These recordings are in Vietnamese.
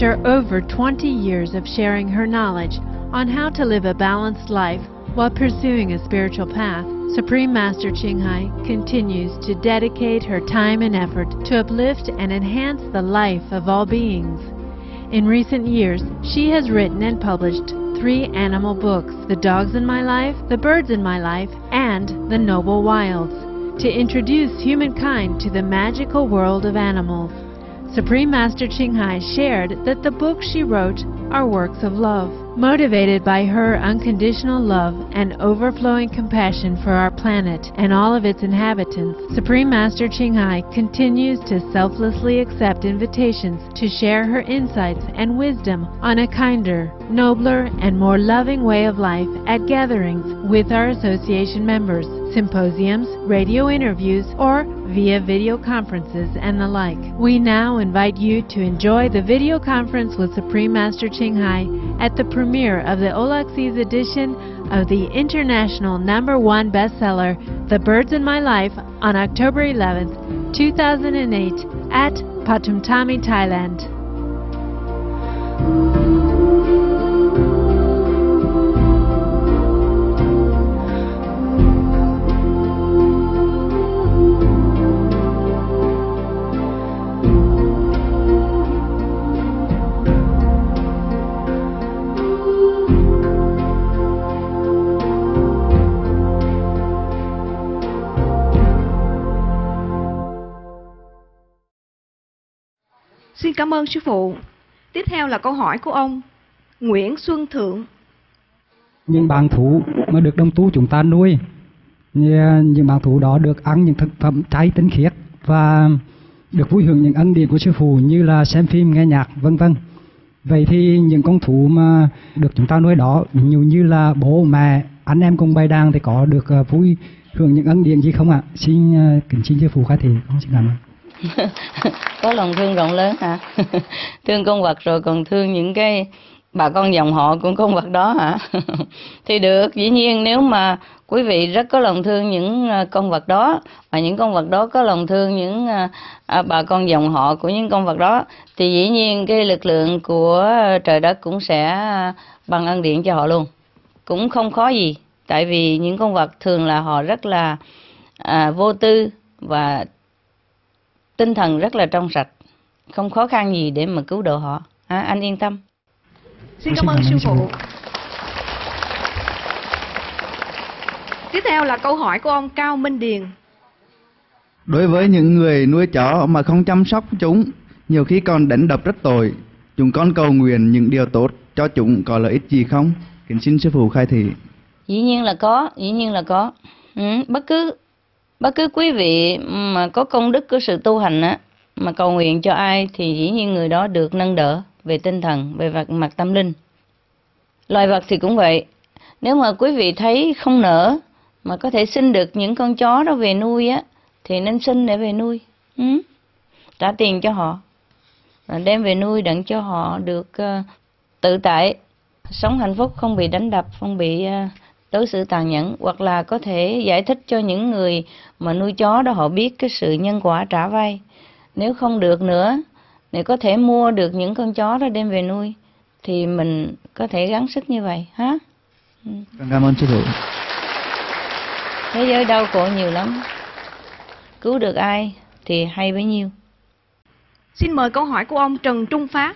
After over 20 years of sharing her knowledge on how to live a balanced life while pursuing a spiritual path, Supreme Master Ching Hai continues to dedicate her time and effort to uplift and enhance the life of all beings. In recent years, she has written and published 3 animal books, The Dogs in My Life, The Birds in My Life, and The Noble Wilds, to introduce humankind to the magical world of animals. Supreme Master Ching Hai shared that the books she wrote are works of love. Motivated by her unconditional love and overflowing compassion for our planet and all of its inhabitants, Supreme Master Ching Hai continues to selflessly accept invitations to share her insights and wisdom on a kinder, nobler, and more loving way of life at gatherings with our association members, symposiums, radio interviews, or via video conferences and the like. We now invite you to enjoy the video conference with Supreme Master Ching Hai at the premiere of the Olaxese edition of the international #1 bestseller, The Birds in My Life, on October 11th, 2008 at Pathumthani, Thailand. Xin cảm ơn sư phụ. Tiếp theo là câu hỏi của ông Nguyễn Xuân Thượng. Những bạn thú mà được đồng tu chúng ta nuôi, những bạn thú đó được ăn những thực phẩm chay tinh khiết và được vui hưởng những ân điển của sư phụ như là xem phim, nghe nhạc, vân vân. Vậy thì những con thú mà được chúng ta nuôi đó, như là bố mẹ, anh em cùng bày đàn thì có được vui hưởng những ân điển gì không ạ? Xin kính xin sư phụ khai thị. Con xin cảm ơn. Có lòng thương rộng lớn hả? Thương con vật rồi còn thương những cái bà con dòng họ của con vật đó hả? Thì được, dĩ nhiên nếu mà quý vị rất có lòng thương những con vật đó, và những con vật đó có lòng thương những bà con dòng họ của những con vật đó, thì dĩ nhiên cái lực lượng của trời đất cũng sẽ ban ân điển cho họ luôn. Cũng không khó gì, tại vì những con vật thường là họ rất là vô tư và tinh thần rất là trong sạch, không khó khăn gì để mà cứu độ họ. Anh yên tâm. Xin cảm ơn sư phụ. Tiếp theo là câu hỏi của ông Cao Minh Điền. Đối với những người nuôi chó mà không chăm sóc chúng, nhiều khi còn đánh đập rất tội, chúng con cầu nguyện những điều tốt cho chúng có lợi ích gì không? Kính xin sư phụ khai thị. Dĩ nhiên là có, dĩ nhiên là có. Bất cứ quý vị mà có công đức của sự tu hành á, mà cầu nguyện cho ai thì dĩ nhiên người đó được nâng đỡ về tinh thần, về mặt tâm linh. Loài vật thì cũng vậy. Nếu mà quý vị thấy không nỡ mà có thể xin được những con chó đó về nuôi á, thì nên xin để về nuôi. Trả tiền cho họ, đem về nuôi đặng cho họ được tự tại, sống hạnh phúc, không bị đánh đập, không bị đối xử tàn nhẫn. Hoặc là có thể giải thích cho những người mà nuôi chó đó họ biết cái sự nhân quả trả vay. Nếu không được nữa, nếu có thể mua được những con chó đó đem về nuôi, thì mình có thể gắng sức như vậy ha. Cảm ơn sư phụ. Thế giới đau khổ nhiều lắm, cứu được ai thì hay bấy nhiêu. Xin mời câu hỏi của ông Trần Trung Phát.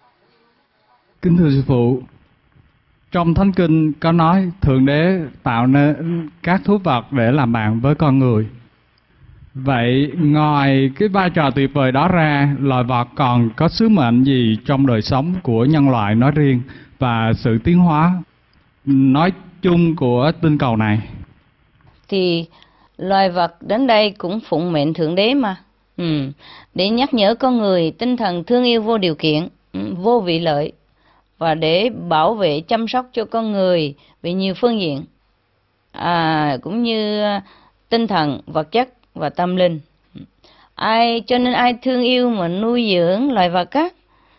Kính thưa sư phụ, trong Thánh Kinh có nói Thượng Đế tạo nên các thú vật để làm bạn với con người. Vậy ngoài cái vai trò tuyệt vời đó ra, loài vật còn có sứ mệnh gì trong đời sống của nhân loại nói riêng và sự tiến hóa nói chung của tinh cầu này? Thì loài vật đến đây cũng phụng mệnh Thượng Đế mà. Để nhắc nhở con người tinh thần thương yêu vô điều kiện, vô vị lợi, và để bảo vệ chăm sóc cho con người về nhiều phương diện, cũng như tinh thần, vật chất và tâm linh. Cho nên ai thương yêu mà nuôi dưỡng loài vật á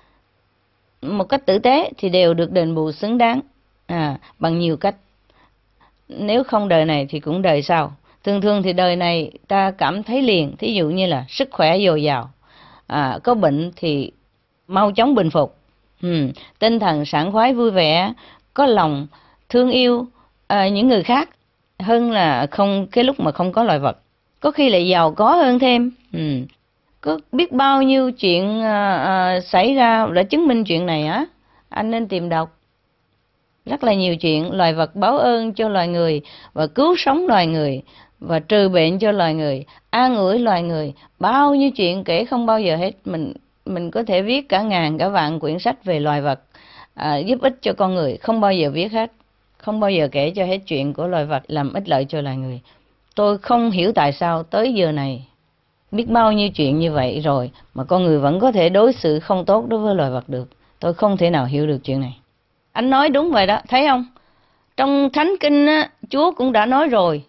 một cách tử tế thì đều được đền bù xứng đáng bằng nhiều cách. Nếu không đời này thì cũng đời sau. Thường thì đời này ta cảm thấy liền, thí dụ như là sức khỏe dồi dào, có bệnh thì mau chóng bình phục, Tinh thần sảng khoái vui vẻ, có lòng thương yêu những người khác hơn là không cái lúc mà không có loài vật. Có khi lại giàu có hơn thêm. Có biết bao nhiêu chuyện xảy ra đã chứng minh chuyện này á. Anh nên tìm đọc. Rất là nhiều chuyện loài vật báo ơn cho loài người và cứu sống loài người và trừ bệnh cho loài người, an ủi loài người. Bao nhiêu chuyện kể không bao giờ hết. Mình có thể viết cả ngàn cả vạn quyển sách về loài vật giúp ích cho con người, không bao giờ viết hết, không bao giờ kể cho hết chuyện của loài vật làm ích lợi cho loài người. Tôi không hiểu tại sao tới giờ này biết bao nhiêu chuyện như vậy rồi mà con người vẫn có thể đối xử không tốt đối với loài vật được. Tôi không thể nào hiểu được chuyện này. Anh nói đúng vậy đó, thấy không? Trong Thánh Kinh á, Chúa cũng đã nói rồi,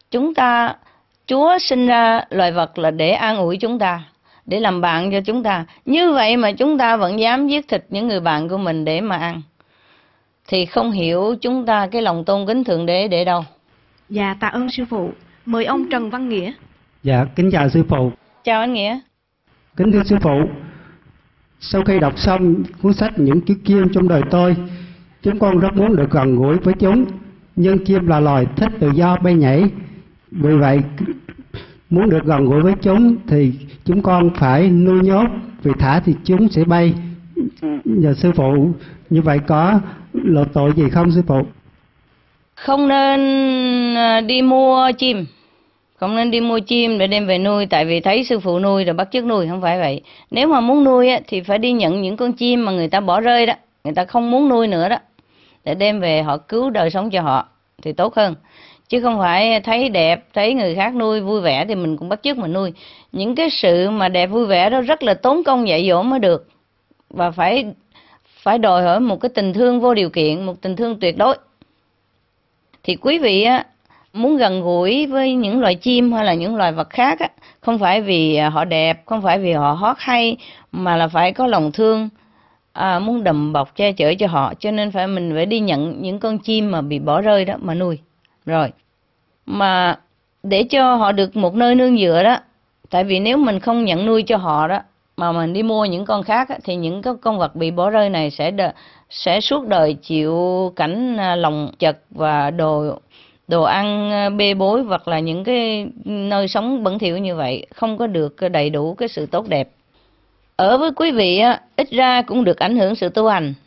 Chúa sinh ra loài vật là để an ủi chúng ta, để làm bạn cho chúng ta. Như vậy mà chúng ta vẫn dám giết thịt những người bạn của mình để mà ăn, thì không hiểu chúng ta cái lòng tôn kính Thượng Đế để đâu. Dạ, tạ ơn sư phụ. Mời ông Trần Văn Nghĩa. Dạ, kính chào sư phụ. Chào anh Nghĩa. Kính thưa sư phụ, sau khi đọc xong cuốn sách Những chú chim trong đời tôi, chúng con rất muốn được gần gũi với chúng. Nhưng chim là loài thích tự do bay nhảy, vì vậy muốn được gần gũi với chúng thì chúng con phải nuôi nhốt, vì thả thì chúng sẽ bay. Giờ sư phụ, như vậy có lộ tội gì không sư phụ? Không nên đi mua chim. Không nên đi mua chim để đem về nuôi, tại vì thấy sư phụ nuôi rồi bắt chước nuôi, không phải vậy. Nếu mà muốn nuôi á, thì phải đi nhận những con chim mà người ta bỏ rơi đó, người ta không muốn nuôi nữa đó, để đem về họ cứu đời sống cho họ thì tốt hơn. Chứ không phải thấy đẹp, thấy người khác nuôi vui vẻ thì mình cũng bắt chước mình nuôi. Những cái sự mà đẹp vui vẻ đó rất là tốn công dạy dỗ mới được, và phải đòi hỏi một cái tình thương vô điều kiện, một tình thương tuyệt đối. Thì quý vị á, muốn gần gũi với những loài chim hay là những loài vật khác á, không phải vì họ đẹp, không phải vì họ hót hay, mà là phải có lòng thương, muốn đùm bọc che chở cho họ. Cho nên mình phải đi nhận những con chim mà bị bỏ rơi đó mà nuôi. Rồi, mà để cho họ được một nơi nương dựa đó, tại vì nếu mình không nhận nuôi cho họ đó, mà mình đi mua những con khác á, thì những con vật bị bỏ rơi này sẽ suốt đời chịu cảnh lòng chật và đồ ăn bê bối, hoặc là những cái nơi sống bẩn thỉu như vậy, không có được đầy đủ cái sự tốt đẹp. Ở với quý vị á, ít ra cũng được ảnh hưởng sự tu hành.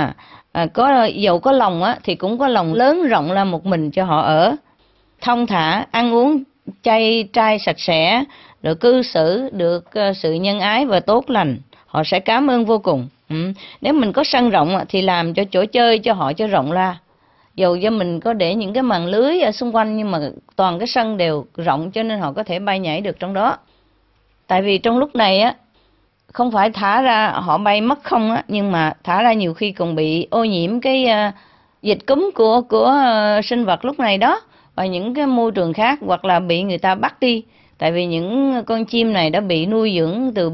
Dầu có lòng á, thì cũng có lòng lớn rộng ra một mình cho họ ở, thông thả, ăn uống chay trai sạch sẽ, rồi cư xử được sự nhân ái và tốt lành, họ sẽ cảm ơn vô cùng. Nếu mình có sân rộng thì làm cho chỗ chơi cho họ cho rộng ra. Dầu cho mình có để những cái màn lưới ở xung quanh, nhưng mà toàn cái sân đều rộng, cho nên họ có thể bay nhảy được trong đó. Tại vì trong lúc này á, không phải thả ra họ bay mất không á, nhưng mà thả ra nhiều khi còn bị ô nhiễm cái dịch cúm của sinh vật lúc này đó, và những cái môi trường khác, hoặc là bị người ta bắt đi. Tại vì những con chim này đã bị nuôi dưỡng từ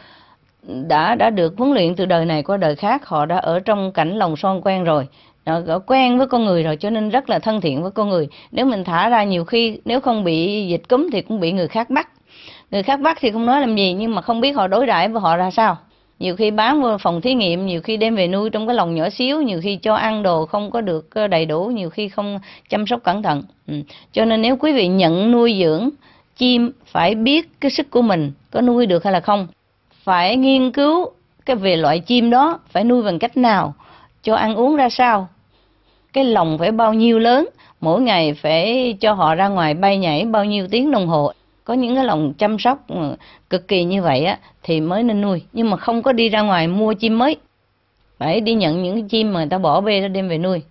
đã được huấn luyện từ đời này qua đời khác, họ đã ở trong cảnh lồng son quen rồi, đã quen với con người rồi, cho nên rất là thân thiện với con người. Nếu mình thả ra nhiều khi nếu không bị dịch cúm thì cũng bị người khác bắt. Người khác bắt thì không nói làm gì, nhưng mà không biết họ đối đãi với họ ra sao. Nhiều khi bán vào phòng thí nghiệm, nhiều khi đem về nuôi trong cái lồng nhỏ xíu, nhiều khi cho ăn đồ không có được đầy đủ, nhiều khi không chăm sóc cẩn thận. Cho nên nếu quý vị nhận nuôi dưỡng chim, phải biết cái sức của mình có nuôi được hay là không. Phải nghiên cứu về loại chim đó, phải nuôi bằng cách nào, cho ăn uống ra sao, cái lồng phải bao nhiêu lớn, mỗi ngày phải cho họ ra ngoài bay nhảy bao nhiêu tiếng đồng hồ. Có những cái lồng chăm sóc cực kỳ như vậy á, thì mới nên nuôi. Nhưng mà không có đi ra ngoài mua chim mới, phải đi nhận những cái chim mà người ta bỏ bê ra đem về nuôi.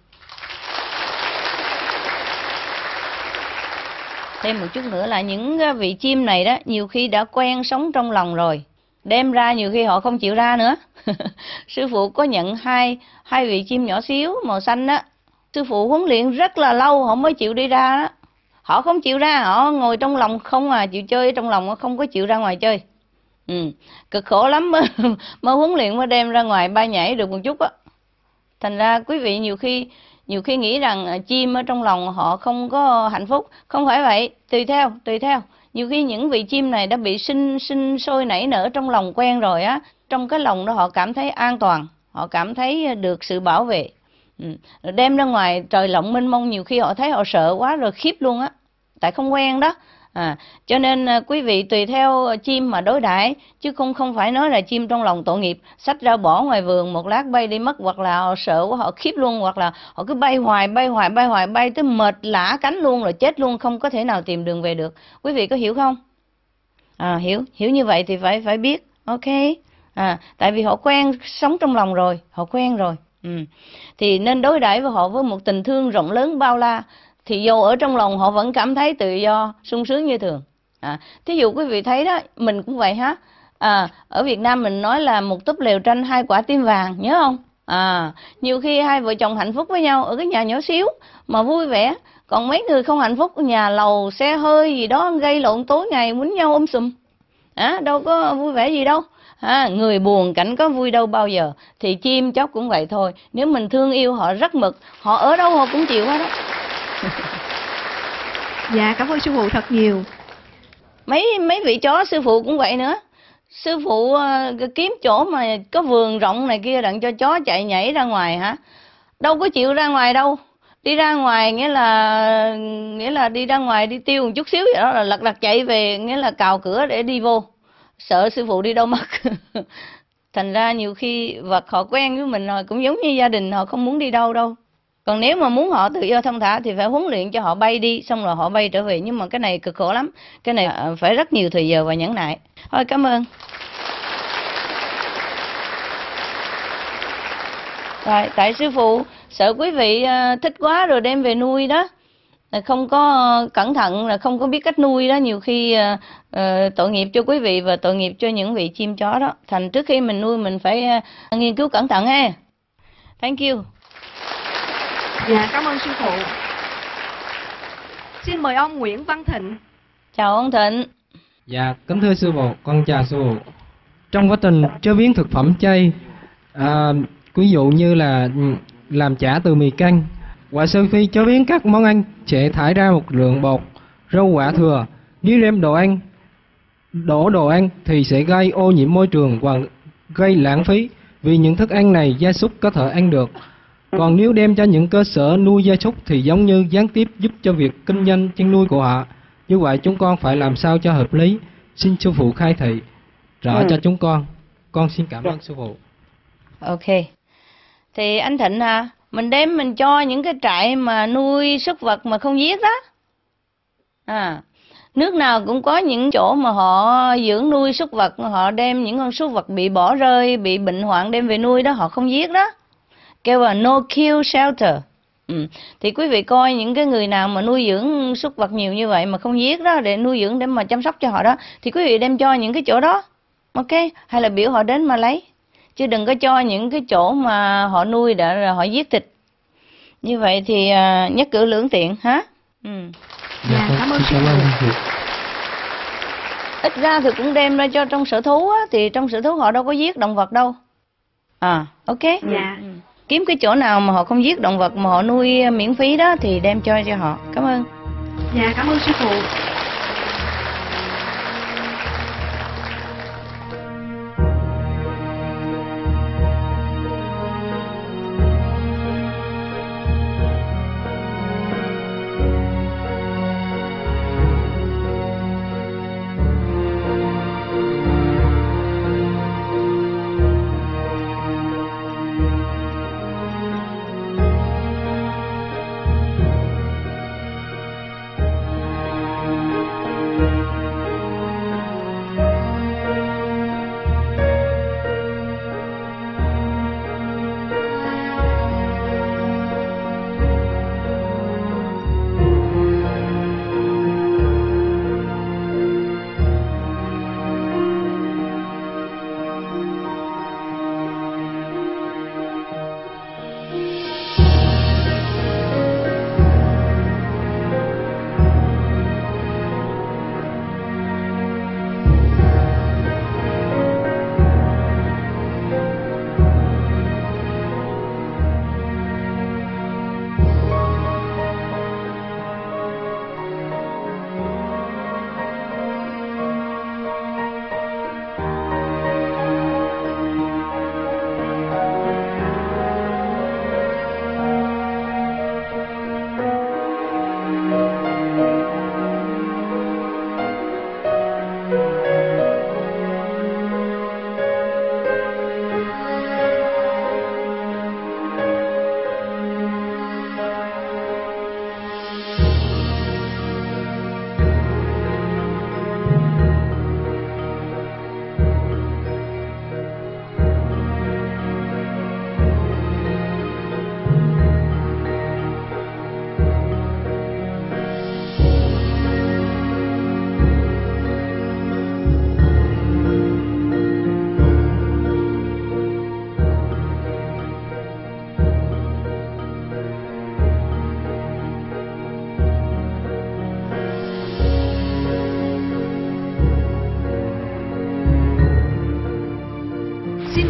Thêm một chút nữa là những vị chim này đó, nhiều khi đã quen sống trong lòng rồi, đem ra nhiều khi họ không chịu ra nữa. Sư phụ có nhận hai vị chim nhỏ xíu màu xanh đó, sư phụ huấn luyện rất là lâu họ mới chịu đi ra đó. Họ không chịu ra, họ ngồi trong lòng không chịu chơi trong lòng, không có chịu ra ngoài chơi. Cực khổ lắm mới huấn luyện mới đem ra ngoài bay nhảy được một chút á. Thành ra quý vị nhiều khi nghĩ rằng chim ở trong lòng họ không có hạnh phúc. Không phải vậy, tùy theo. Nhiều khi những vị chim này đã bị sinh sôi nảy nở trong lòng quen rồi á, trong cái lòng đó họ cảm thấy an toàn, họ cảm thấy được sự bảo vệ. Đem ra ngoài trời lộng mênh mông, nhiều khi họ thấy họ sợ quá rồi khiếp luôn á, tại không quen đó. Cho nên quý vị tùy theo chim mà đối đãi, chứ không phải nói là chim trong lòng tội nghiệp xách ra bỏ ngoài vườn một lát bay đi mất, hoặc là họ sợ quá họ khiếp luôn, hoặc là họ cứ bay hoài bay tới mệt lả cánh luôn rồi chết luôn, không có thể nào tìm đường về được. Quý vị có hiểu không? Hiểu như vậy thì phải biết, ok. Tại vì họ quen sống trong lòng rồi, họ quen rồi. Thì nên đối đãi với họ với một tình thương rộng lớn bao la, thì dù ở trong lòng họ vẫn cảm thấy tự do sung sướng như thường. Thí dụ quý vị thấy đó, mình cũng vậy ha. Ở Việt Nam mình nói là một túp lều tranh 2 quả tim vàng, nhớ không? Nhiều khi hai vợ chồng hạnh phúc với nhau ở cái nhà nhỏ xíu mà vui vẻ, còn mấy người không hạnh phúc, nhà lầu xe hơi gì đó gây lộn tối ngày quýnh nhau sùm. Đâu có vui vẻ gì đâu. Người buồn cảnh có vui đâu bao giờ. Thì chim chóc cũng vậy thôi, nếu mình thương yêu họ rất mực, họ ở đâu họ cũng chịu hết đó. Dạ, cảm ơn sư phụ thật nhiều. Mấy vị chó sư phụ cũng vậy nữa. Sư phụ kiếm chỗ mà có vườn rộng này kia đặng cho chó chạy nhảy ra ngoài hả? Đâu có chịu ra ngoài đâu. Đi ra ngoài nghĩa là đi ra ngoài đi tiêu một chút xíu vậy đó là lật đật chạy về, nghĩa là cào cửa để đi vô. Sợ sư phụ đi đâu mất. Thành ra nhiều khi vật họ quen với mình rồi, cũng giống như gia đình, họ không muốn đi đâu đâu. Còn nếu mà muốn họ tự do thông thả thì phải huấn luyện cho họ bay đi, xong rồi họ bay trở về. Nhưng mà cái này cực khổ lắm, cái này phải rất nhiều thời giờ và nhẫn nại. Thôi cảm ơn. Rồi, tại sư phụ sợ quý vị thích quá rồi đem về nuôi đó, không có cẩn thận, là không có biết cách nuôi đó, nhiều khi tội nghiệp cho quý vị và tội nghiệp cho những vị chim chó đó. Thành trước khi mình nuôi mình phải nghiên cứu cẩn thận ha. Thank you. Dạ, cảm ơn sư phụ. Xin mời ông Nguyễn Văn Thịnh. Chào ông Thịnh. Dạ, kính thưa sư phụ, con chào sư phụ. Trong quá trình chế biến thực phẩm chay, ví dụ như là làm chả từ mì canh, và sau khi chế biến các món ăn sẽ thải ra một lượng bột, rau quả thừa. Nếu đem đổ đồ ăn thì sẽ gây ô nhiễm môi trường và gây lãng phí, vì những thức ăn này gia súc có thể ăn được. Còn nếu đem cho những cơ sở nuôi gia súc thì giống như gián tiếp giúp cho việc kinh doanh chăn nuôi của họ. Như vậy chúng con phải làm sao cho hợp lý? Xin sư phụ khai thị rõ cho chúng con. Con xin cảm ơn sư phụ. Ok. Thì anh Thịnh mình đem mình cho những cái trại mà nuôi súc vật mà không giết đó. Nước nào cũng có những chỗ mà họ dưỡng nuôi súc vật, họ đem những con súc vật bị bỏ rơi, bị bệnh hoạn đem về nuôi đó, họ không giết đó. Kêu là no kill shelter. Thì quý vị coi những cái người nào mà nuôi dưỡng súc vật nhiều như vậy mà không giết đó, để nuôi dưỡng để mà chăm sóc cho họ đó, thì quý vị đem cho những cái chỗ đó, ok, hay là biểu họ đến mà lấy, chứ đừng có cho những cái chỗ mà họ nuôi đã họ giết thịt. Như vậy thì nhất cử lưỡng tiện ha. Dạ, cảm ơn sư phụ. Ít ra thì cũng đem ra cho trong sở thú á, thì trong sở thú họ đâu có giết động vật đâu. Ok. Dạ. Kiếm cái chỗ nào mà họ không giết động vật mà họ nuôi miễn phí đó thì đem cho họ. Cảm ơn. Dạ, cảm ơn sư phụ.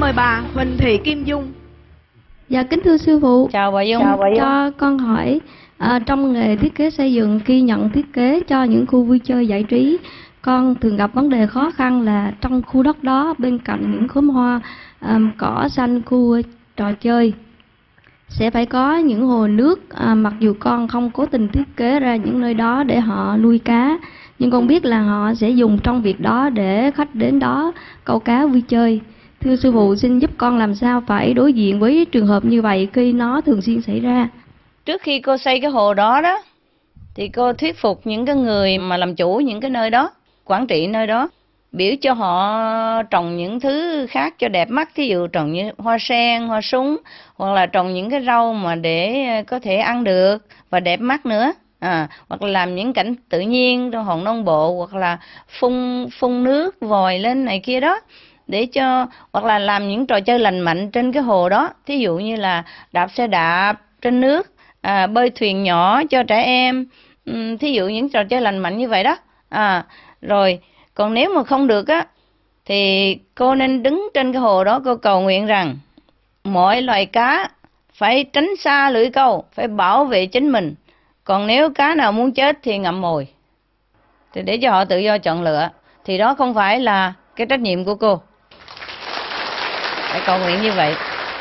mời bà Huỳnh Thị Kim Dung. Dạ kính thưa sư phụ. Chào bà Dung. Cho con hỏi, trong nghề thiết kế xây dựng, khi nhận thiết kế cho những khu vui chơi giải trí, con thường gặp vấn đề khó khăn là trong khu đất đó, bên cạnh những khóm hoa, cỏ xanh, khu trò chơi, sẽ phải có những hồ nước. Mặc dù con không cố tình thiết kế ra những nơi đó để họ nuôi cá, nhưng con biết là họ sẽ dùng trong việc đó để khách đến đó câu cá vui chơi. Thưa sư phụ, xin giúp con làm sao phải đối diện với trường hợp như vậy khi nó thường xuyên xảy ra. Trước khi cô xây cái hồ đó đó, thì cô thuyết phục những cái người mà làm chủ những cái nơi đó, quản trị nơi đó, biểu cho họ trồng những thứ khác cho đẹp mắt. Thí dụ trồng như hoa sen, hoa súng, hoặc là trồng những cái rau mà để có thể ăn được và đẹp mắt nữa. Hoặc là làm những cảnh tự nhiên trong hòn non bộ, hoặc là phun nước vòi lên này kia đó, để cho, hoặc là làm những trò chơi lành mạnh trên cái hồ đó. Thí dụ như là đạp xe đạp trên nước, bơi thuyền nhỏ cho trẻ em, thí dụ những trò chơi lành mạnh như vậy đó. Rồi còn nếu mà không được á, thì cô nên đứng trên cái hồ đó, cô cầu nguyện rằng mọi loài cá phải tránh xa lưỡi câu, phải bảo vệ chính mình. Còn nếu cá nào muốn chết thì ngậm mồi, thì để cho họ tự do chọn lựa. Thì đó không phải là cái trách nhiệm của cô. Phải cầu nguyện như vậy.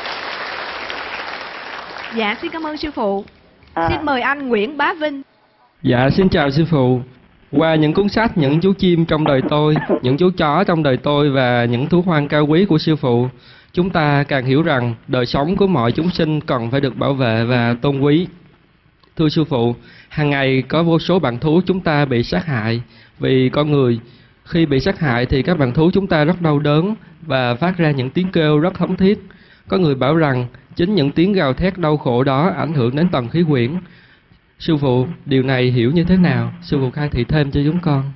Dạ, xin cảm ơn sư phụ. Xin mời anh Nguyễn Bá Vinh. Dạ, xin chào sư phụ. Qua những cuốn sách Những chú chim trong đời tôi, Những chú chó trong đời tôi và Những thú hoang cao quý của sư phụ, chúng ta càng hiểu rằng đời sống của mọi chúng sinh cần phải được bảo vệ và tôn quý. Thưa sư phụ, hàng ngày có vô số bạn thú chúng ta bị sát hại vì con người. Khi bị sát hại thì các bạn thú chúng ta rất đau đớn và phát ra những tiếng kêu rất thống thiết. Có người bảo rằng chính những tiếng gào thét đau khổ đó ảnh hưởng đến tầng khí quyển. Sư phụ, điều này hiểu như thế nào? Sư phụ khai thị thêm cho chúng con.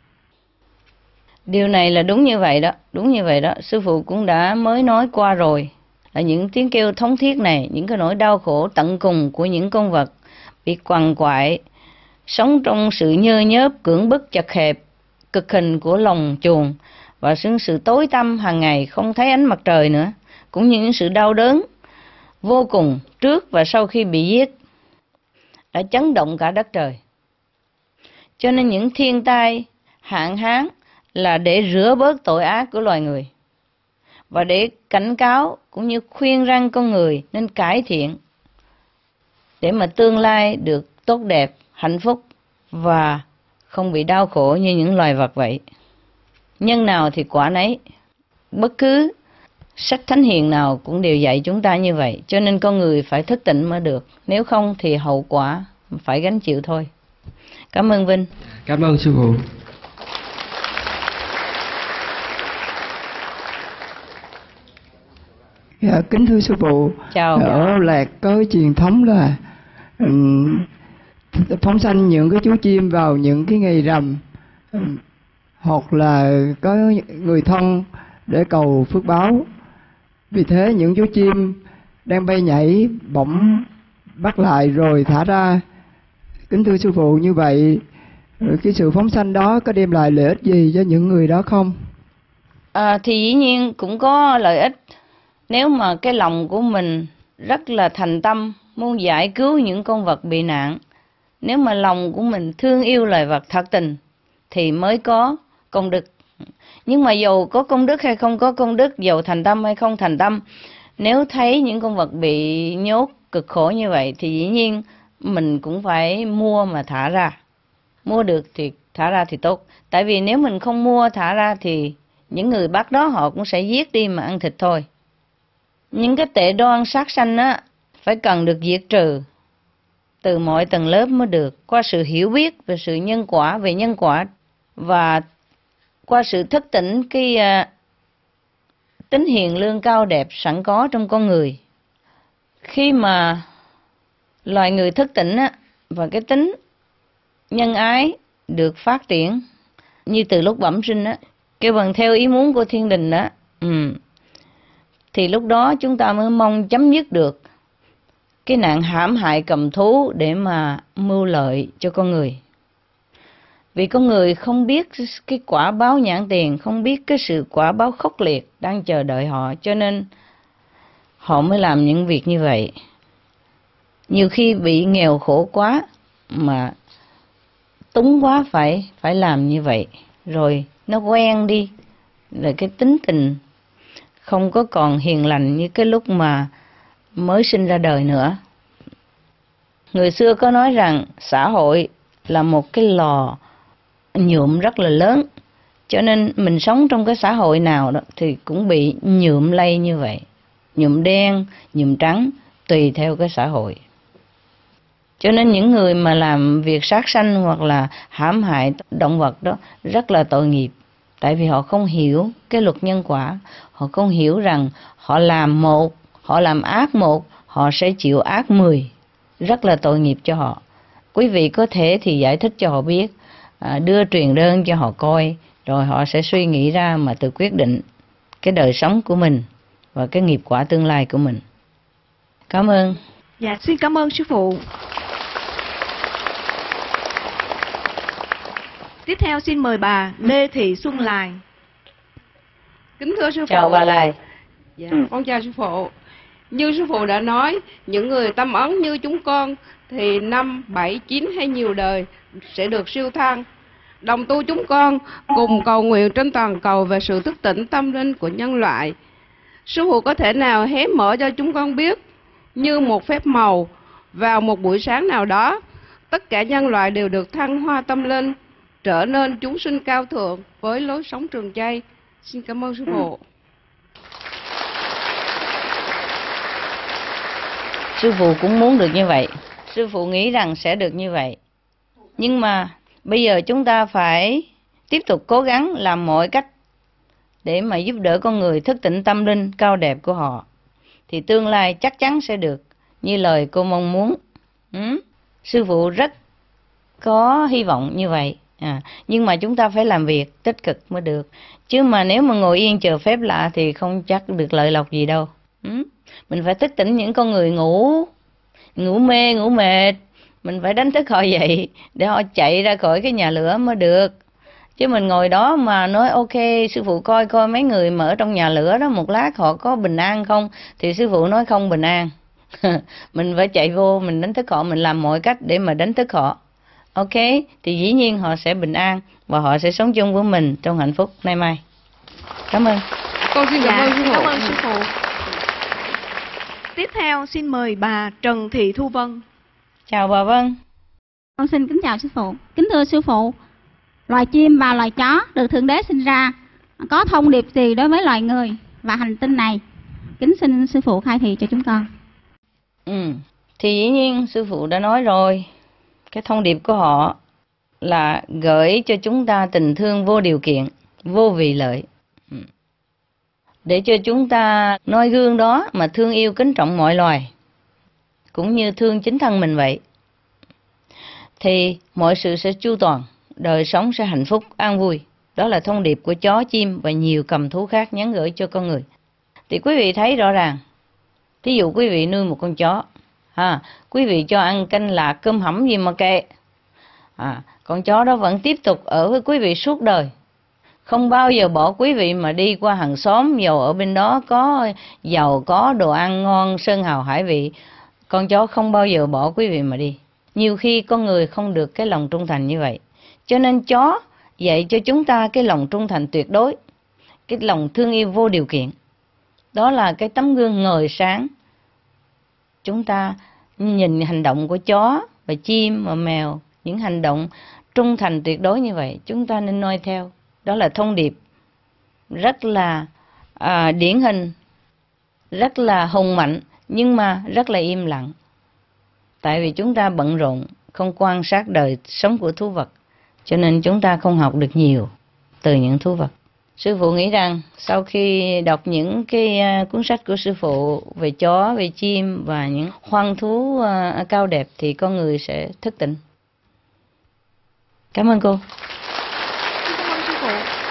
Điều này là đúng như vậy đó, đúng như vậy đó. Sư phụ cũng đã mới nói qua rồi, là những tiếng kêu thống thiết này, những cái nỗi đau khổ tận cùng của những con vật bị quằn quại, sống trong sự nhơ nhớp, cưỡng bức chật hẹp, cực hình của lồng chuồng, và sự tối tăm hàng ngày không thấy ánh mặt trời nữa, cũng như những sự đau đớn vô cùng trước và sau khi bị giết, đã chấn động cả đất trời. Cho nên những thiên tai, hạn hán là để rửa bớt tội ác của loài người, và để cảnh cáo cũng như khuyên răn con người nên cải thiện, để mà tương lai được tốt đẹp, hạnh phúc và không bị đau khổ như những loài vật vậy. Nhân nào thì quả nấy. Bất cứ sách thánh hiền nào cũng đều dạy chúng ta như vậy. Cho nên con người phải thức tỉnh mới được. Nếu không thì hậu quả phải gánh chịu thôi. Cảm ơn Vinh. Cảm ơn sư phụ. Dạ, kính thưa sư phụ. Chào. Ở Lạc có truyền thống là phóng sanh những cái chú chim vào những cái ngày rằm, hoặc là có người thân để cầu phước báo. Vì thế những chú chim đang bay nhảy bỗng bắt lại rồi thả ra. Kính thưa sư phụ, như vậy cái sự phóng sanh đó có đem lại lợi ích gì cho những người đó không? Thì dĩ nhiên cũng có lợi ích. Nếu mà cái lòng của mình rất là thành tâm muốn giải cứu những con vật bị nạn, nếu mà lòng của mình thương yêu loài vật thật tình thì mới có công đức. Nhưng mà dầu có công đức hay không có công đức, dầu thành tâm hay không thành tâm, nếu thấy những con vật bị nhốt cực khổ như vậy thì dĩ nhiên mình cũng phải mua mà thả ra. Mua được thì thả ra thì tốt. Tại vì nếu mình không mua thả ra thì những người bắt đó họ cũng sẽ giết đi mà ăn thịt thôi. Những cái tệ đoan sát sanh á phải cần được diệt trừ từ mọi tầng lớp mới được, qua sự hiểu biết về sự nhân quả, về nhân quả, và qua sự thức tỉnh cái tính hiền lương cao đẹp sẵn có trong con người. Khi mà loài người thức tỉnh á, và cái tính nhân ái được phát triển như từ lúc bẩm sinh á, kêu bằng theo ý muốn của thiên đình đó, thì lúc đó chúng ta mới mong chấm dứt được cái nạn hãm hại cầm thú để mà mưu lợi cho con người. Vì con người không biết cái quả báo nhãn tiền, không biết cái sự quả báo khốc liệt đang chờ đợi họ, cho nên họ mới làm những việc như vậy. Nhiều khi bị nghèo khổ quá mà túng quá phải làm như vậy, rồi nó quen đi, rồi cái tính tình không có còn hiền lành như cái lúc mà mới sinh ra đời nữa. Người xưa có nói rằng xã hội là một cái lò nhuộm rất là lớn, cho nên mình sống trong cái xã hội nào đó thì cũng bị nhuộm lây như vậy, nhuộm đen, nhuộm trắng tùy theo cái xã hội. Cho nên những người mà làm việc sát sanh hoặc là hãm hại động vật đó rất là tội nghiệp, tại vì họ không hiểu cái luật nhân quả, họ không hiểu rằng họ làm một, họ làm ác một, họ sẽ chịu ác 10, rất là tội nghiệp cho họ. Quý vị có thể thì giải thích cho họ biết, đưa truyền đơn cho họ coi, rồi họ sẽ suy nghĩ ra mà tự quyết định cái đời sống của mình và cái nghiệp quả tương lai của mình. Cảm ơn. Dạ, xin cảm ơn sư phụ. Tiếp theo xin mời bà Lê Thị Xuân Lài. Kính thưa sư phụ. Chào bà Lài. Dạ, con chào sư phụ. Như sư phụ đã nói, những người tâm ấn như chúng con thì 5, 7, 9 hay nhiều đời sẽ được siêu thăng. Đồng tu chúng con cùng cầu nguyện trên toàn cầu về sự thức tỉnh tâm linh của nhân loại. Sư phụ có thể nào hé mở cho chúng con biết, như một phép màu, vào một buổi sáng nào đó, tất cả nhân loại đều được thăng hoa tâm linh, trở nên chúng sinh cao thượng với lối sống trường chay. Xin cảm ơn sư phụ. Sư phụ cũng muốn được như vậy. Sư phụ nghĩ rằng sẽ được như vậy. Nhưng mà bây giờ chúng ta phải tiếp tục cố gắng làm mọi cách để mà giúp đỡ con người thức tỉnh tâm linh cao đẹp của họ. Thì tương lai chắc chắn sẽ được như lời cô mong muốn. Sư phụ rất có hy vọng như vậy. Nhưng mà chúng ta phải làm việc tích cực mới được. Chứ mà nếu mà ngồi yên chờ phép lạ thì không chắc được lợi lộc gì đâu. Mình phải thức tỉnh những con người ngủ mê, ngủ mệt. Mình phải đánh thức họ dậy để họ chạy ra khỏi cái nhà lửa mới được. Chứ mình ngồi đó mà nói ok, sư phụ coi mấy người mà ở trong nhà lửa đó một lát họ có bình an không? Thì sư phụ nói không bình an. Mình phải chạy vô, mình đánh thức họ, mình làm mọi cách để mà đánh thức họ. Ok, thì dĩ nhiên họ sẽ bình an và họ sẽ sống chung với mình trong hạnh phúc nay mai. Cảm ơn. Con xin cảm ơn sư phụ. Cảm ơn sư phụ. Tiếp theo xin mời bà Trần Thị Thu Vân. Chào bà Vân. Con xin kính chào sư phụ. Kính thưa sư phụ, loài chim và loài chó được Thượng Đế sinh ra có thông điệp gì đối với loài người và hành tinh này? Kính xin sư phụ khai thị cho chúng con. Thì dĩ nhiên sư phụ đã nói rồi, cái thông điệp của họ là gửi cho chúng ta tình thương vô điều kiện, vô vì lợi, để cho chúng ta noi gương đó mà thương yêu kính trọng mọi loài, cũng như thương chính thân mình vậy. Thì mọi sự sẽ chu toàn, đời sống sẽ hạnh phúc, an vui. Đó là thông điệp của chó, chim và nhiều cầm thú khác nhắn gửi cho con người. Thì quý vị thấy rõ ràng, thí dụ quý vị nuôi một con chó, quý vị cho ăn canh lạc, cơm hẩm gì mà kệ, con chó đó vẫn tiếp tục ở với quý vị suốt đời, không bao giờ bỏ quý vị mà đi qua hàng xóm, dầu ở bên đó có giàu, có đồ ăn ngon, sơn hào hải vị, con chó không bao giờ bỏ quý vị mà đi. Nhiều khi con người không được cái lòng trung thành như vậy, cho nên chó dạy cho chúng ta cái lòng trung thành tuyệt đối, cái lòng thương yêu vô điều kiện. Đó là cái tấm gương ngời sáng. Chúng ta nhìn hành động của chó và chim và mèo, những hành động trung thành tuyệt đối như vậy, chúng ta nên noi theo. Đó là thông điệp rất là điển hình, rất là hùng mạnh, nhưng mà rất là im lặng. Tại vì chúng ta bận rộn, không quan sát đời sống của thú vật, cho nên chúng ta không học được nhiều từ những thú vật. Sư phụ nghĩ rằng sau khi đọc những cái cuốn sách của sư phụ về chó, về chim và những hoang thú cao đẹp thì con người sẽ thức tỉnh. Cảm ơn cô. Cảm ơn sư phụ.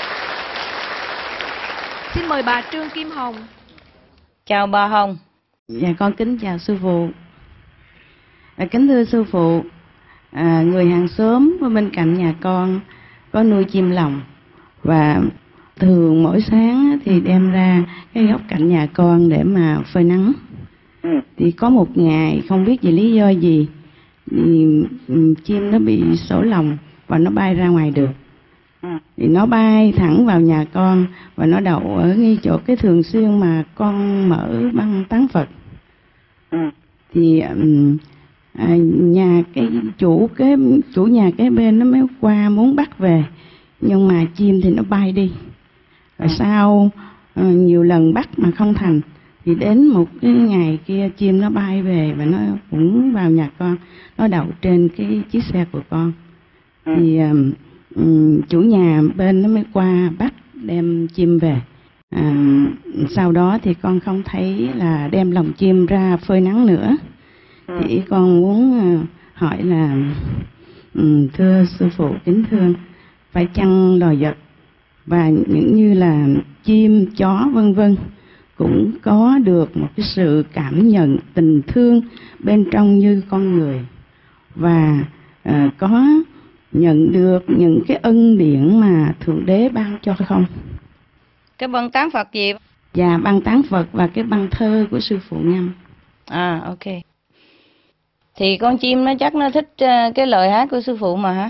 Xin mời bà Trương Kim Hồng. Chào bà Hồng. Dạ con kính chào sư phụ. Kính thưa sư phụ, người hàng xóm ở bên cạnh nhà con có nuôi chim lồng, và thường mỗi sáng thì đem ra cái góc cạnh nhà con để mà phơi nắng. Thì có một ngày không biết vì lý do gì thì chim nó bị sổ lồng và nó bay ra ngoài được. Thì nó bay thẳng vào nhà con và nó đậu ở ngay chỗ cái thường xuyên mà con mở băng tán Phật. Thì nhà cái chủ nhà cái bên nó mới qua muốn bắt về, nhưng mà chim thì nó bay đi. Rồi sau nhiều lần bắt mà không thành, thì đến một cái ngày kia chim nó bay về và nó cũng vào nhà con, nó đậu trên cái chiếc xe của con. Thì chủ nhà bên nó mới qua bắt đem chim về. Sau đó thì con không thấy là đem lồng chim ra phơi nắng nữa. Thì con muốn hỏi là thưa sư phụ kính thương, phải chăng loài vật và những như là chim, chó vân vân cũng có được một cái sự cảm nhận tình thương bên trong như con người, và có nhận được những cái ân điển mà Thượng Đế ban cho không? Cái băng tán Phật gì? Dạ, băng tán Phật và cái băng thơ của sư phụ ngâm. Ok. Thì con chim nó chắc nó thích cái lời hát của sư phụ mà hả?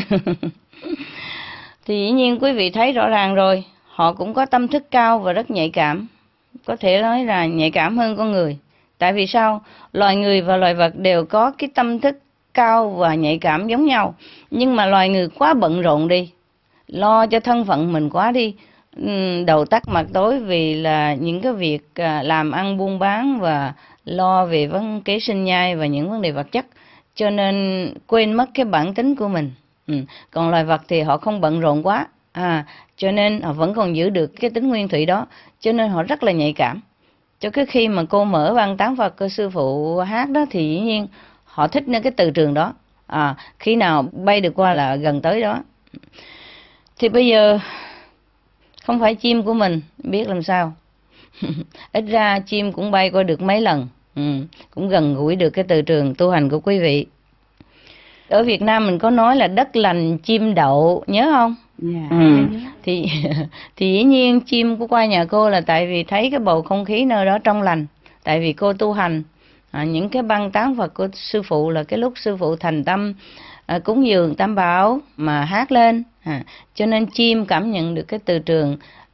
Thì dĩ nhiên quý vị thấy rõ ràng rồi, họ cũng có tâm thức cao và rất nhạy cảm. Có thể nói là nhạy cảm hơn con người. Tại vì sao? Loài người và loài vật đều có cái tâm thức cao và nhạy cảm giống nhau. Nhưng mà loài người quá bận rộn đi, lo cho thân phận mình quá đi, đầu tắt mặt tối vì là những cái việc làm ăn buôn bán và lo về vấn kế sinh nhai và những vấn đề vật chất, cho nên quên mất cái bản tính của mình. Còn loài vật thì họ không bận rộn quá, cho nên họ vẫn còn giữ được cái tính nguyên thủy đó, cho nên họ rất là nhạy cảm. Cho cái khi mà cô mở băng tán Phật của sư phụ hát đó thì dĩ nhiên họ thích nơi cái từ trường đó, khi nào bay được qua là gần tới đó. Thì bây giờ không phải chim của mình, biết làm sao. Ít ra chim cũng bay qua được mấy lần, cũng gần gũi được cái từ trường tu hành của quý vị. Ở Việt Nam mình có nói là đất lành chim đậu, nhớ không? Thì dĩ nhiên chim của qua nhà cô là tại vì thấy cái bầu không khí nơi đó trong lành. Tại vì cô tu hành những cái băng tán Phật của sư phụ là cái lúc sư phụ thành tâm cúng dường Tam Bảo mà hát lên, cho nên chim cảm nhận được cái từ trường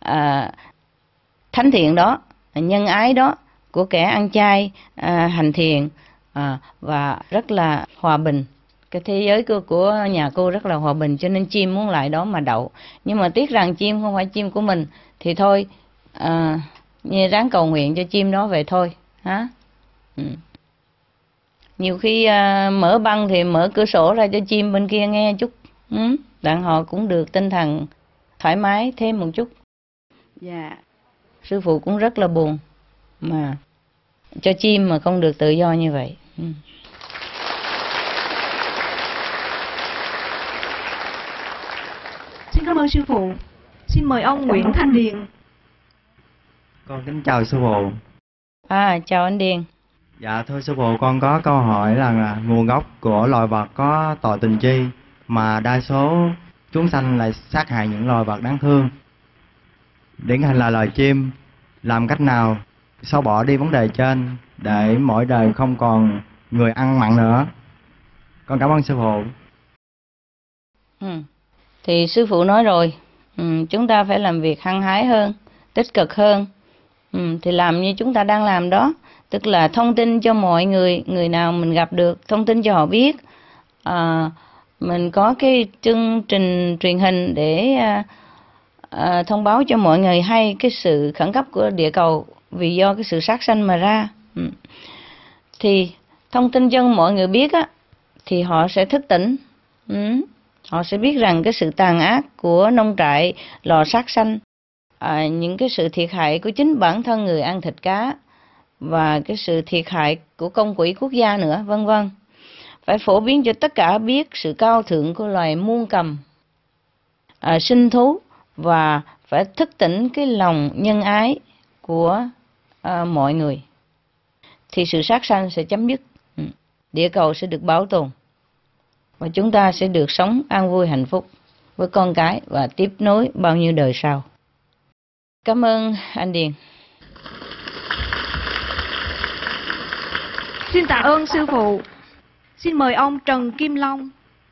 thánh thiện đó, nhân ái đó của kẻ ăn chay hành thiền, và rất là hòa bình. Cái thế giới của nhà cô rất là hòa bình, cho nên chim muốn lại đó mà đậu. Nhưng mà tiếc rằng chim không phải chim của mình, thì thôi như ráng cầu nguyện cho chim đó về thôi hả. Nhiều khi mở băng thì mở cửa sổ ra cho chim bên kia nghe chút, đặng họ cũng được tinh thần thoải mái thêm một chút. Dạ. Sư phụ cũng rất là buồn mà cho chim mà không được tự do như vậy. Xin cảm ơn sư phụ. Xin mời ông Nguyễn Thanh Điền. Con kính chào sư phụ. Chào anh Điền. Dạ thưa sư phụ, con có câu hỏi là nguồn gốc của loài vật có tội tình chi mà đa số chúng sanh lại sát hại những loài vật đáng thương? Điển hình là loài chim, làm cách nào xóa bỏ đi vấn đề trên để mỗi đời không còn người ăn mặn nữa? Con cảm ơn sư phụ. Thì sư phụ nói rồi, chúng ta phải làm việc hăng hái hơn, tích cực hơn. Thì làm như chúng ta đang làm đó, tức là thông tin cho mọi người, người nào mình gặp được, thông tin cho họ biết. Mình có cái chương trình truyền hình để thông báo cho mọi người hay cái sự khẩn cấp của địa cầu vì do cái sự sát sanh mà ra. Thì thông tin cho mọi người biết á, thì họ sẽ thức tỉnh. Họ sẽ biết rằng cái sự tàn ác của nông trại, lò sát sanh, những cái sự thiệt hại của chính bản thân người ăn thịt cá, và cái sự thiệt hại của công quỹ quốc gia nữa, vân vân. Phải phổ biến cho tất cả biết sự cao thượng của loài muôn cầm, sinh thú, và phải thức tỉnh cái lòng nhân ái của mọi người. Thì sự sát sanh sẽ chấm dứt, địa cầu sẽ được bảo tồn. và chúng ta sẽ được sống an vui hạnh phúc với con cái và tiếp nối bao nhiêu đời sau. Cảm ơn anh Điền. Xin tạ ơn sư phụ. Xin mời ông Trần Kim Long.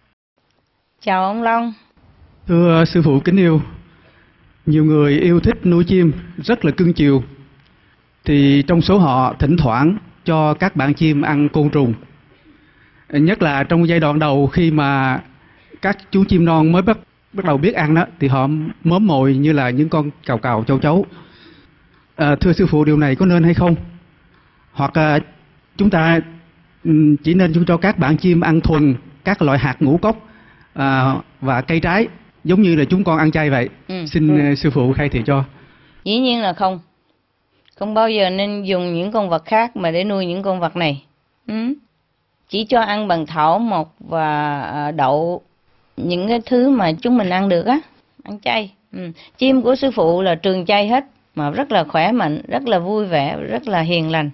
Chào ông Long. Thưa sư phụ kính yêu, nhiều người yêu thích nuôi chim, rất là cưng chiều. Thì trong số họ thỉnh thoảng cho các bạn chim ăn côn trùng. Nhất là trong giai đoạn đầu khi mà các chú chim non mới bắt đầu biết ăn đó, thì họ mớm mồi như là những con cào cào châu chấu. Thưa sư phụ, điều này có nên hay không? Hoặc chúng ta chỉ nên cho các bạn chim ăn thuần các loại hạt ngũ cốc và cây trái, giống như là chúng con ăn chay vậy. Xin sư phụ khai thị cho. Dĩ nhiên là không. Không bao giờ nên dùng những con vật khác mà để nuôi những con vật này. Chỉ cho ăn bằng thảo mộc và đậu, những cái thứ mà chúng mình ăn được á, ăn chay. Chim của sư phụ là trường chay hết, mà rất là khỏe mạnh, rất là vui vẻ, rất là hiền lành.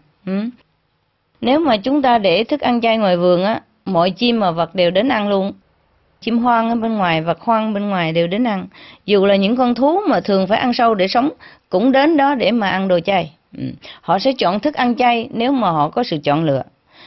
Nếu mà chúng ta để thức ăn chay ngoài vườn á, mọi chim và vật đều đến ăn luôn. Chim hoang ở bên ngoài, vật hoang bên ngoài đều đến ăn. Dù là những con thú mà thường phải ăn sâu để sống, cũng đến đó để mà ăn đồ chay. Họ sẽ chọn thức ăn chay nếu mà họ có sự chọn lựa.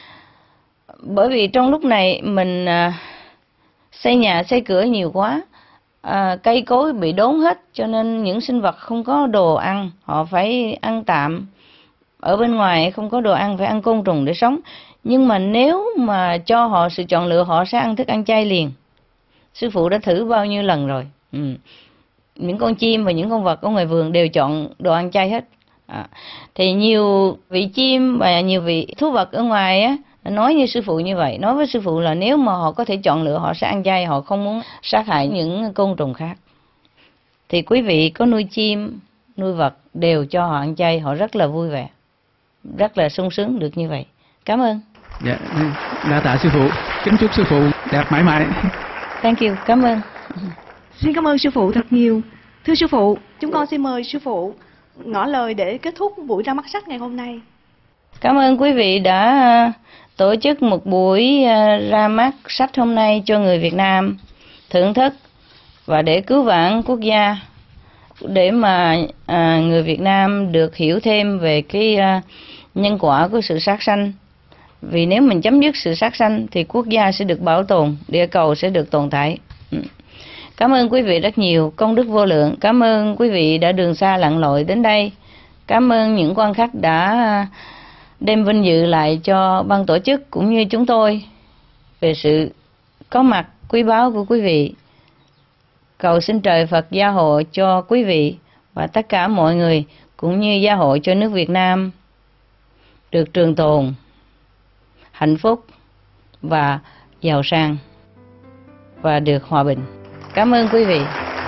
Bởi vì trong lúc này mình xây nhà xây cửa nhiều quá, cây cối bị đốn hết, cho nên những sinh vật không có đồ ăn, họ phải ăn tạm. Ở bên ngoài không có đồ ăn, phải ăn côn trùng để sống. Nhưng mà nếu mà cho họ sự chọn lựa, họ sẽ ăn thức ăn chay liền. Sư phụ đã thử bao nhiêu lần rồi. Những con chim và những con vật ở ngoài vườn đều chọn đồ ăn chay hết. Thì nhiều vị chim và nhiều vị thú vật ở ngoài á, nói như sư phụ như vậy, nói với sư phụ là nếu mà họ có thể chọn lựa, họ sẽ ăn chay, họ không muốn sát hại những côn trùng khác. Thì quý vị có nuôi chim, nuôi vật đều cho họ ăn chay, họ rất là vui vẻ, rất là sung sướng được như vậy. Cảm ơn. Dạ, đa tạ sư phụ. Kính chúc sư phụ đẹp mãi mãi. Thank you, cảm ơn. Xin cảm ơn sư phụ thật nhiều. Thưa sư phụ, chúng con xin mời sư phụ ngỏ lời để kết thúc buổi ra mắt sách ngày hôm nay. Cảm ơn quý vị đã tổ chức một buổi ra mắt sách hôm nay cho người Việt Nam thưởng thức và để cứu vãn quốc gia, để mà người Việt Nam được hiểu thêm về cái nhân quả của sự sát sanh. Vì nếu mình chấm dứt sự sát sanh thì quốc gia sẽ được bảo tồn, địa cầu sẽ được tồn tại. Cảm ơn quý vị rất nhiều, công đức vô lượng. Cảm ơn quý vị đã đường xa lặn lội đến đây. Cảm ơn những quan khách đã đem vinh dự lại cho ban tổ chức cũng như chúng tôi về sự có mặt quý báu của quý vị. Cầu xin trời Phật gia hộ cho quý vị và tất cả mọi người, cũng như gia hộ cho nước Việt Nam được trường tồn, hạnh phúc và giàu sang và được hòa bình. Cảm ơn quý vị.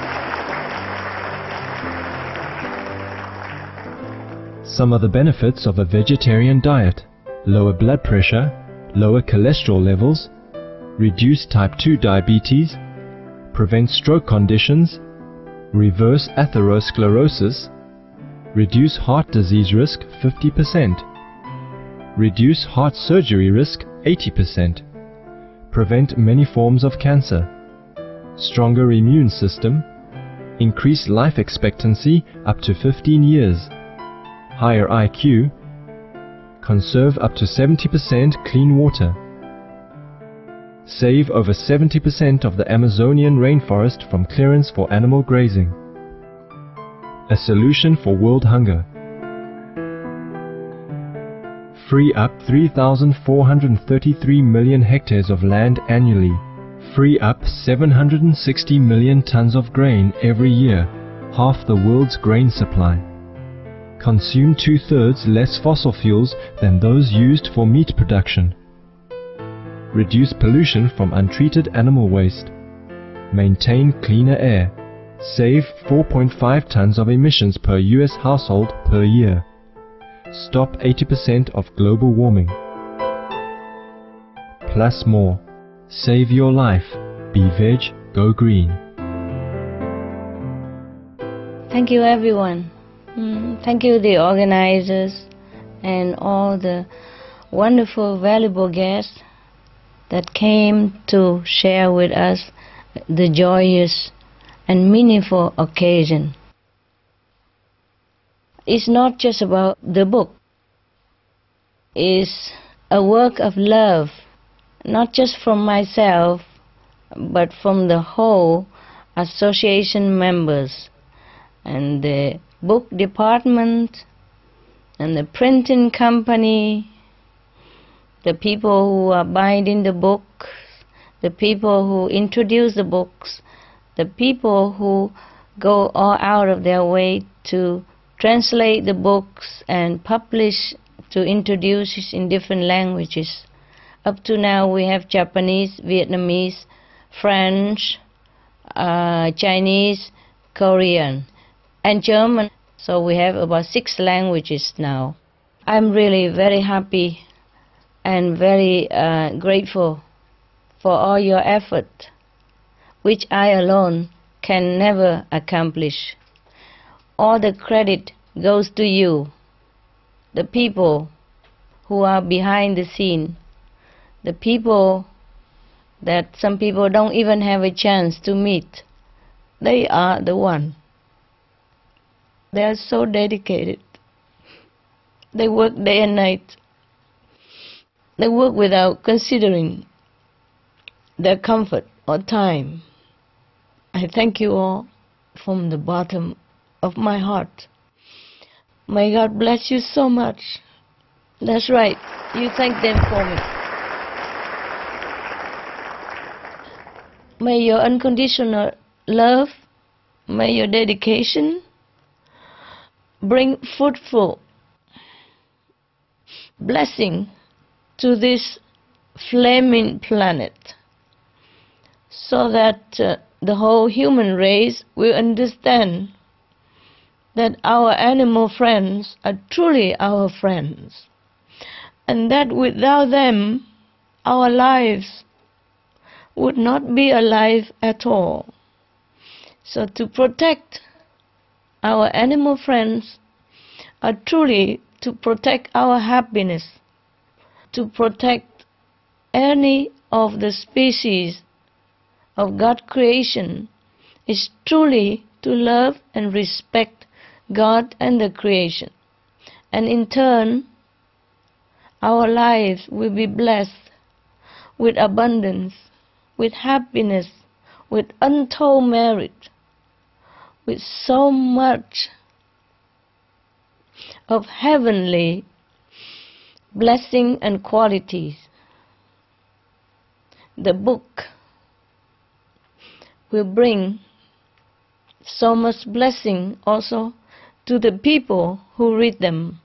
Some of the benefits of a vegetarian diet: lower blood pressure, lower cholesterol levels, reduce type 2 diabetes, prevent stroke conditions, reverse atherosclerosis, reduce heart disease risk 50%, reduce heart surgery risk 80%, prevent many forms of cancer, stronger immune system, increase life expectancy up to 15 years, higher IQ, conserve up to 70% clean water, save over 70% of the Amazonian rainforest from clearance for animal grazing, a solution for world hunger, free up 3,433 million hectares of land annually, free up 760 million tons of grain every year, half the world's grain supply, consume 2/3 less fossil fuels than those used for meat production, reduce pollution from untreated animal waste, maintain cleaner air, save 4.5 tons of emissions per US household per year, stop 80% of global warming, plus more. Save your life. Be veg, go green. Thank you everyone. Thank you the organizers and all the wonderful, valuable guests. that came to share with us the joyous and meaningful occasion. It's not just about the book. It's a work of love, not just from myself, but from the whole association members and the book department and the printing company, the people who are binding the books, the people who introduce the books, the people who go all out of their way to translate the books and publish, to introduce it in different languages. Up to now we have Japanese, Vietnamese, French, Chinese, Korean, and German. So we have about 6 languages now. I'm really very happy and very grateful for all your effort, which I alone can never accomplish. All the credit goes to you, the people who are behind the scene, the people that some people don't even have a chance to meet. They are the one. They are so dedicated. They work day and night. They work without considering their comfort or time. I thank you all from the bottom of my heart. May God bless you so much. That's right, you thank them for me. May your unconditional love, may your dedication bring fruitful blessing to this flaming planet, so that the whole human race will understand that our animal friends are truly our friends, and that without them our lives would not be alive at all. So to protect our animal friends are truly to protect our happiness, to protect any of the species of God's creation is truly to love and respect God and the creation. And in turn, our lives will be blessed with abundance, with happiness, with untold merit, with so much of heavenly blessing and qualities. The book will bring so much blessing also to the people who read them.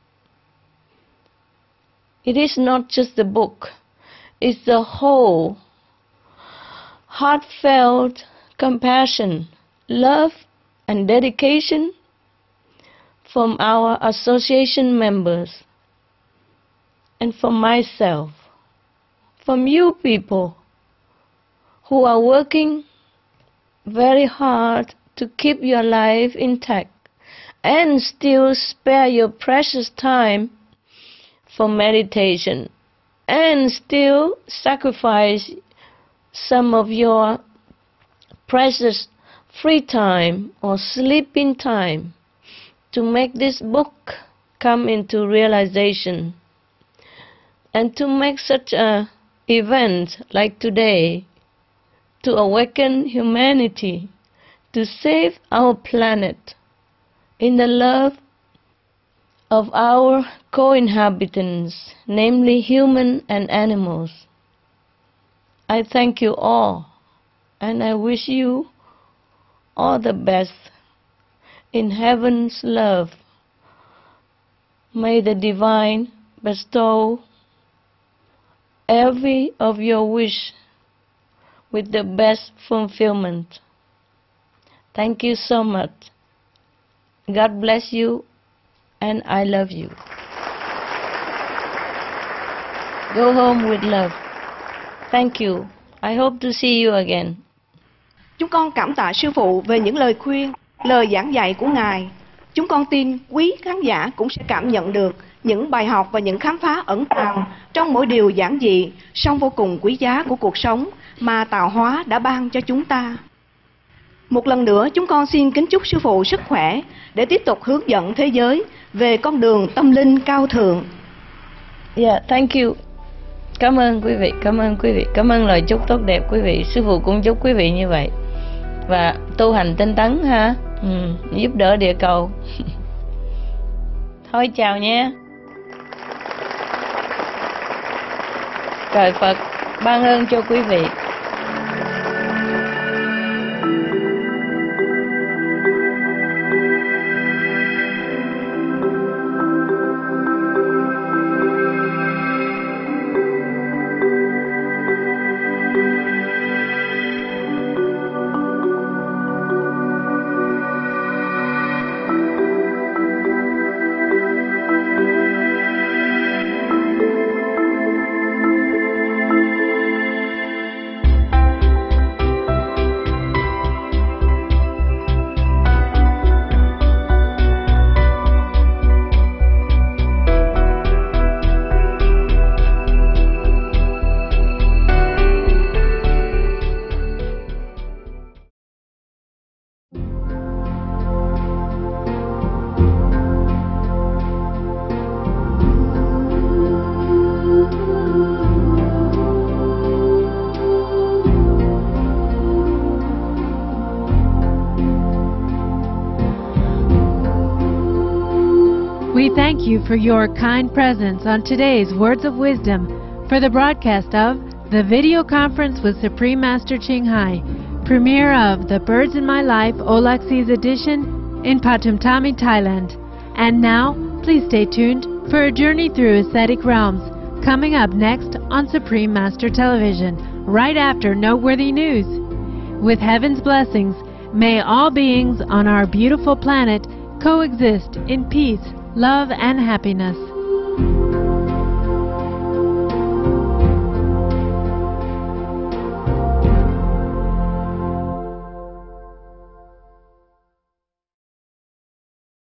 It is not just the book, it's the whole heartfelt compassion, love, and dedication from our association members and from myself, from you people who are working very hard to keep your life intact and still spare your precious time for meditation and still sacrifice some of your precious free time or sleeping time to make this book come into realization, and to make such an event like today to awaken humanity, to save our planet in the love of our co-inhabitants, namely human and animals. I thank you all, and I wish you all the best in heaven's love. May the Divine bestow every of your wish with the best fulfillment. Thank you so much. God bless you, and I love you. Go home with love. Thank you. I hope to see you again. Chúng con cảm tạ sư phụ về những lời khuyên, lời giảng dạy của Ngài. Chúng con tin quý khán giả cũng sẽ cảm nhận được những bài học và những khám phá ẩn tàng trong mỗi điều giản dị song vô cùng quý giá của cuộc sống mà tạo hóa đã ban cho chúng ta. Một lần nữa chúng con xin kính chúc sư phụ sức khỏe để tiếp tục hướng dẫn thế giới về con đường tâm linh cao thượng. Yeah, thank you. Cảm ơn quý vị, cảm ơn quý vị, cảm ơn lời chúc tốt đẹp quý vị. Sư phụ cũng chúc quý vị như vậy. Và tu hành tinh tấn ha, giúp đỡ địa cầu. Thôi chào nha. Trời Phật ban ơn cho quý vị. We thank you for your kind presence on today's Words of Wisdom for the broadcast of the video conference with Supreme Master Ching Hai, premiere of The Birds in My Life Olaxis edition in Pathumthani, Thailand. And now, please stay tuned for a journey through ascetic realms, coming up next on Supreme Master Television, right after Noteworthy News. With heaven's blessings, may all beings on our beautiful planet coexist in peace, love, and happiness.